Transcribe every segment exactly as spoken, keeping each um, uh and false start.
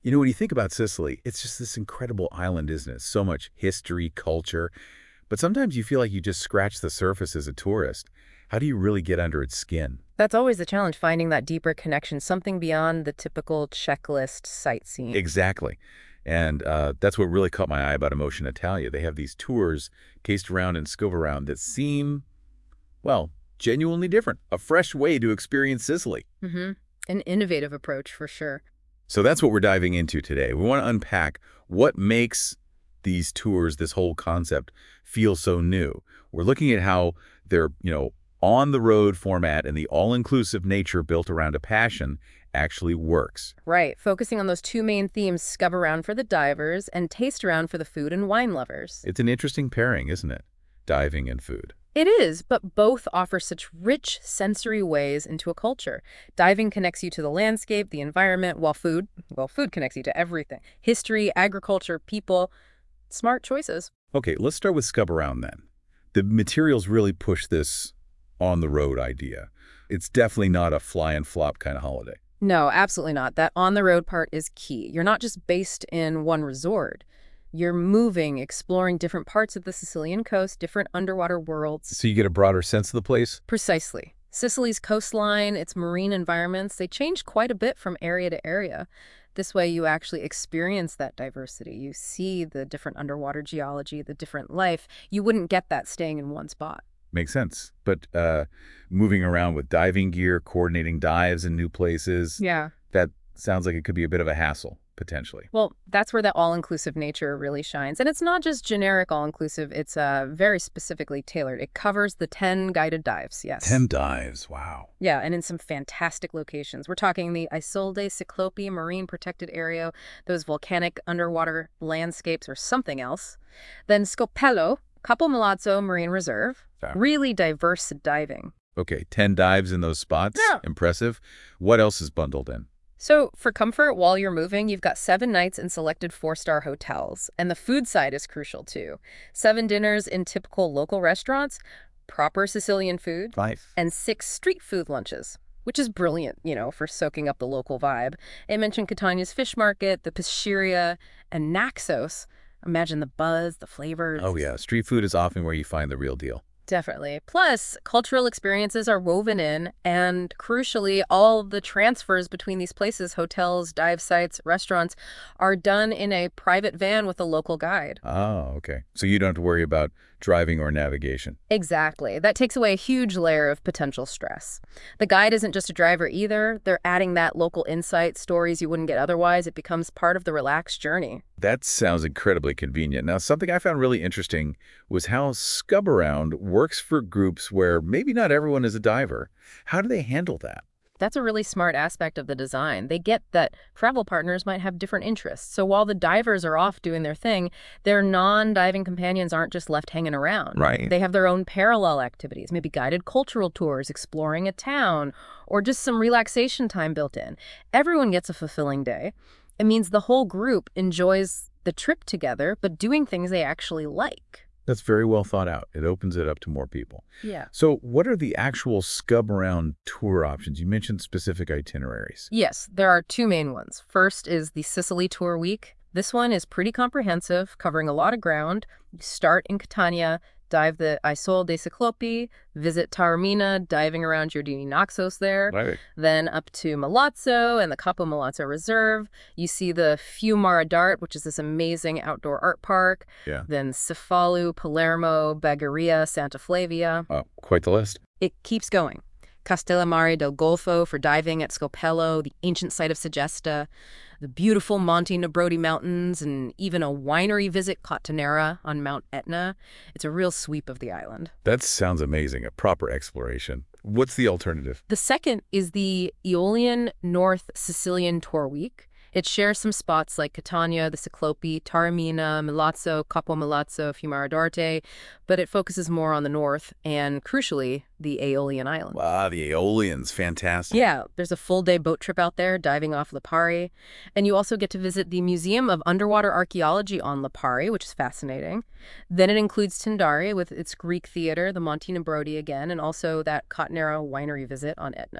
You know, when you think about Sicily, it's just this incredible island, isn't it? So much history, culture, but sometimes you feel like you just scratch the surface as a tourist. How do you really get under its skin? That's always the challenge, finding that deeper connection, something beyond the typical checklist sightseeing. Exactly. And uh, that's what really caught my eye about Emotion Italia. They have these tours cased around and scove around that seem, well, genuinely different. A fresh way to experience Sicily. Mm-hmm. An innovative approach for sure. So that's what we're diving into today. We want to unpack what makes these tours, this whole concept, feel so new. We're looking at how they're, you know, on-the-road format and the all-inclusive nature built around a passion actually works. Right, focusing on those two main themes, scub around for the divers and taste around for the food and wine lovers. It's an interesting pairing, isn't it? Diving and food. It is, but both offer such rich sensory ways into a culture. Diving connects you to the landscape, the environment, while food, well, food connects you to everything. History, agriculture, people. Smart choices. Okay, let's start with scub around then. The materials really push this on-the-road idea. It's definitely not a fly and flop kind of holiday. No, absolutely not. That on-the-road part is key. You're not just based in one resort. You're moving, exploring different parts of the Sicilian coast, different underwater worlds. So you get a broader sense of the place? Precisely. Sicily's coastline, its marine environments, they change quite a bit from area to area. This way you actually experience that diversity. You see the different underwater geology, the different life. You wouldn't get that staying in one spot. Makes sense. But uh, moving around with diving gear, coordinating dives in new places, Yeah. that sounds like it could be a bit of a hassle, potentially. Well, that's where the all-inclusive nature really shines. And it's not just generic all-inclusive, it's uh, very specifically tailored. It covers the ten guided dives, yes. Ten dives, wow. Yeah, and in some fantastic locations. We're talking the Isolde Ciclopi Marine Protected Area, those volcanic underwater landscapes or something else. Then Scopello, Capo Milazzo Marine Reserve, Yeah. really diverse diving. Okay, ten dives in those spots. Yeah. Impressive. What else is bundled in? So for comfort while you're moving, you've got seven nights in selected four-star hotels. And the food side is crucial too. Seven dinners in typical local restaurants, proper Sicilian food, Five. and six street food lunches, which is brilliant, you know, for soaking up the local vibe. I mentioned Catania's fish market, the Pisciria, and Naxos. Imagine the buzz, the flavors. Oh, yeah. Street food is often where you find the real deal. Definitely. Plus, cultural experiences are woven in, and crucially, all the transfers between these places, hotels, dive sites, restaurants, are done in a private van with a local guide. Oh, okay. So you don't have to worry about driving or navigation. Exactly. That takes away a huge layer of potential stress. The guide isn't just a driver either. They're adding that local insight, stories you wouldn't get otherwise. It becomes part of the relaxed journey. That sounds incredibly convenient. Now, something I found really interesting was how Scub Around works for groups where maybe not everyone is a diver. How do they handle that? That's a really smart aspect of the design. They get that travel partners might have different interests. So while the divers are off doing their thing, their non-diving companions aren't just left hanging around. Right. They have their own parallel activities, maybe guided cultural tours, exploring a town, or just some relaxation time built in. Everyone gets a fulfilling day. It means the whole group enjoys the trip together, but doing things they actually like. That's very well thought out. It opens it up to more people. Yeah. So what are the actual Scub Around tour options? You mentioned specific itineraries. Yes, there are two main ones. First is the Sicily Tour Week. This one is pretty comprehensive, covering a lot of ground. You start in Catania, dive the Isole dei Ciclopi, visit Taormina, diving around Giardini Naxos there. Right. Then up to Milazzo and the Capo Milazzo Reserve. You see the Fiumara d'Arte, which is this amazing outdoor art park. Yeah. Then Cefalu, Palermo, Bagheria, Santa Flavia. Oh, quite the list. It keeps going. Castellammare del Golfo for diving at Scopello, the ancient site of Segesta, the beautiful Monte Nebrodi Mountains, and even a winery visit, Cottonera, on Mount Etna. It's a real sweep of the island. That sounds amazing, a proper exploration. What's the alternative? The second is the Aeolian North Sicilian Tour Week. It shares some spots like Catania, the Ciclopi, Taormina, Milazzo, Capo Milazzo, Fiumara d'Arte, but it focuses more on the north and, crucially, the Aeolian Islands. Ah, the Aeolians, fantastic. Yeah, there's a full-day boat trip out there, diving off Lipari. And you also get to visit the Museum of Underwater Archaeology on Lipari, which is fascinating. Then it includes Tindari with its Greek theater, the Monte Nebrodi again, and also that Cottonera winery visit on Etna.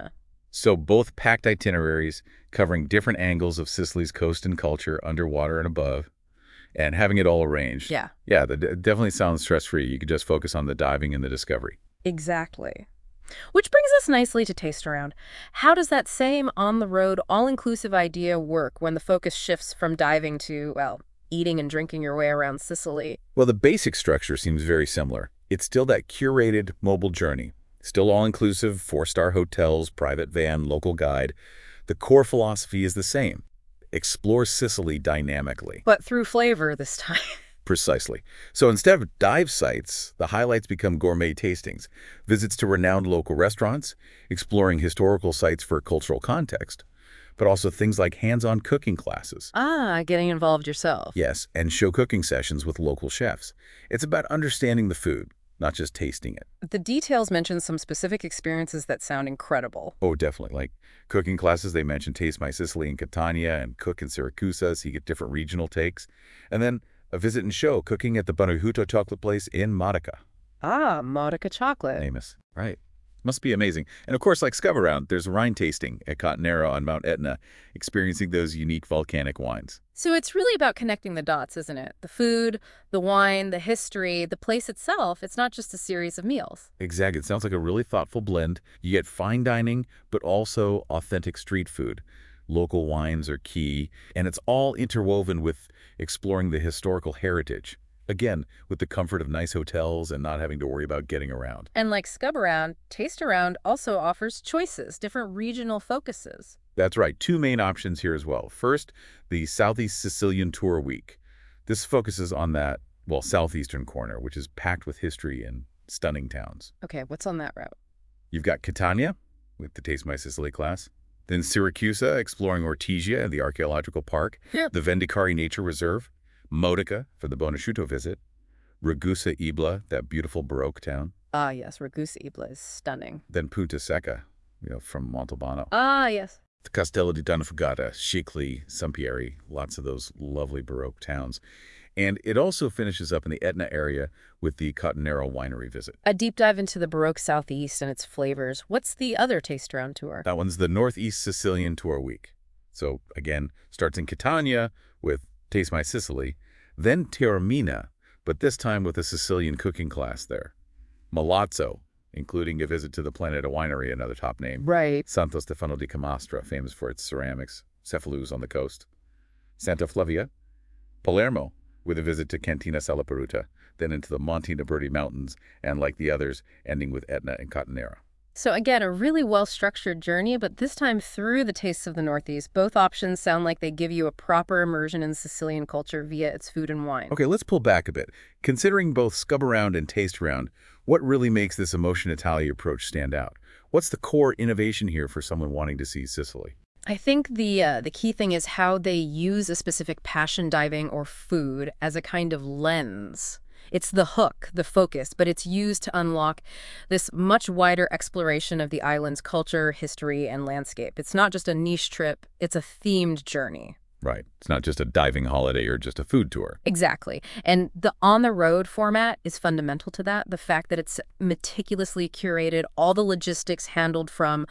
So both packed itineraries covering different angles of Sicily's coast and culture, underwater and above, and having it all arranged. Yeah. Yeah, that d- definitely sounds stress-free. You could just focus on the diving and the discovery. Exactly. Which brings us nicely to Taste Around. How does that same on-the-road, all-inclusive idea work when the focus shifts from diving to, well, eating and drinking your way around Sicily? Well, the basic structure seems very similar. It's still that curated mobile journey, still all-inclusive, four-star hotels, private van, local guide. The core philosophy is the same. Explore Sicily dynamically. But through flavor this time. Precisely. So instead of dive sites, the highlights become gourmet tastings, visits to renowned local restaurants, exploring historical sites for cultural context, but also things like hands-on cooking classes. Ah, getting involved yourself. Yes, and show cooking sessions with local chefs. It's about understanding the food, not just tasting it. The details mention some specific experiences that sound incredible. Oh, definitely. Like cooking classes, they mentioned Taste My Sicily in Catania and Cook in Syracuse, so you get different regional takes. And then a visit and show cooking at the Benvenuto chocolate place in Modica. Ah, Modica chocolate. Famous. Right. Must be amazing. And of course, like Scub Around, there's wine tasting at Cotanero on Mount Etna, experiencing those unique volcanic wines. So it's really about connecting the dots, isn't it? The food, the wine, the history, the place itself. It's not just a series of meals. Exactly. It sounds like a really thoughtful blend. You get fine dining, but also authentic street food. Local wines are key, and it's all interwoven with exploring the historical heritage. Again, with the comfort of nice hotels and not having to worry about getting around. And like Scub Around, Taste Around also offers choices, different regional focuses. That's right. Two main options here as well. First, the Southeast Sicilian Tour Week. This focuses on that, well, southeastern corner, which is packed with history and stunning towns. Okay, what's on that route? You've got Catania, with the Taste My Sicily class. Then Syracuse, exploring Ortigia and the archaeological park. Yep. The Vendicari Nature Reserve. Modica for the Buonasciutto visit. Ragusa Ibla, that beautiful Baroque town. Ah, yes, Ragusa Ibla is stunning. Then Punta Secca, you know, from Montalbano. Ah, yes. The Castello di Donofagata, Scicli, Sampieri, lots of those lovely Baroque towns. And it also finishes up in the Etna area with the Cotanero winery visit. A deep dive into the Baroque Southeast and its flavors. What's the other Taste Around tour? That one's the Northeast Sicilian Tour Week. So, again, starts in Catania with Taste My Sicily, then Taormina, but this time with a Sicilian cooking class there. Milazzo, including a visit to the Planeta Winery, another top name. Right. Santo Stefano di Camastra, famous for its ceramics, Cefalus on the coast. Santa Flavia. Palermo, with a visit to Cantina Salaparuta, then into the Monte Nebrodi Mountains, and like the others, ending with Etna and Cotanera. So again, a really well-structured journey, but this time through the tastes of the Northeast. Both options sound like they give you a proper immersion in Sicilian culture via its food and wine. Okay, let's pull back a bit. Considering both Scub Around and Taste Around, what really makes this Emotion Italia approach stand out? What's the core innovation here for someone wanting to see Sicily? I think the uh, the key thing is how they use a specific passion diving or food as a kind of lens. It's the hook, the focus, but it's used to unlock this much wider exploration of the island's culture, history, and landscape. It's not just a niche trip, it's a themed journey. Right. It's not just a diving holiday or just a food tour. Exactly. And the on-the-road format is fundamental to that. The fact that it's meticulously curated, all the logistics handled from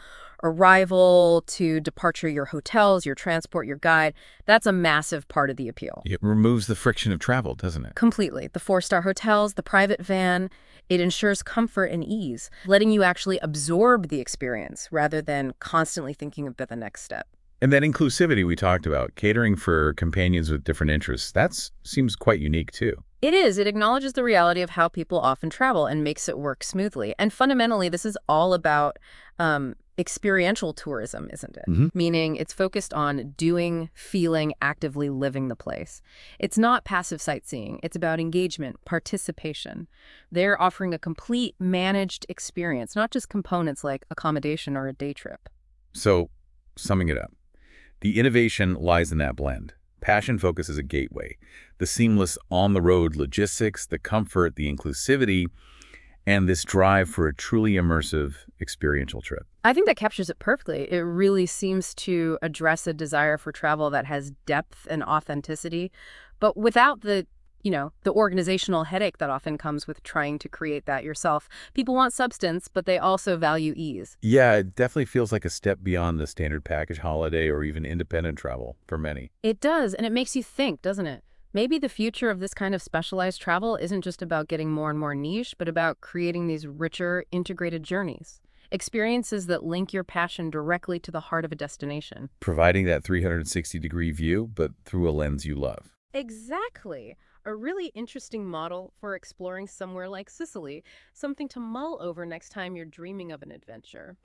arrival to departure, your hotels, your transport, your guide, that's a massive part of the appeal. It removes the friction of travel, doesn't it? Completely. The four-star hotels, the private van, it ensures comfort and ease, letting you actually absorb the experience rather than constantly thinking about the next step. And that inclusivity we talked about, catering for companions with different interests, that seems quite unique too. It is. It acknowledges the reality of how people often travel and makes it work smoothly. And fundamentally, this is all about um, experiential tourism, isn't it? Mm-hmm. Meaning it's focused on doing, feeling, actively living the place. It's not passive sightseeing. It's about engagement, participation. They're offering a complete managed experience, not just components like accommodation or a day trip. So, summing it up, the innovation lies in that blend. Passion focus is a gateway. The seamless on-the-road logistics, the comfort, the inclusivity, and this drive for a truly immersive experiential trip. I think that captures it perfectly. It really seems to address a desire for travel that has depth and authenticity, but without the you know, the organizational headache that often comes with trying to create that yourself. People want substance, but they also value ease. Yeah, it definitely feels like a step beyond the standard package holiday or even independent travel for many. It does, and it makes you think, doesn't it? Maybe the future of this kind of specialized travel isn't just about getting more and more niche, but about creating these richer, integrated journeys. Experiences that link your passion directly to the heart of a destination. Providing that three hundred sixty degree view, but through a lens you love. Exactly. A really interesting model for exploring somewhere like Sicily, something to mull over next time you're dreaming of an adventure.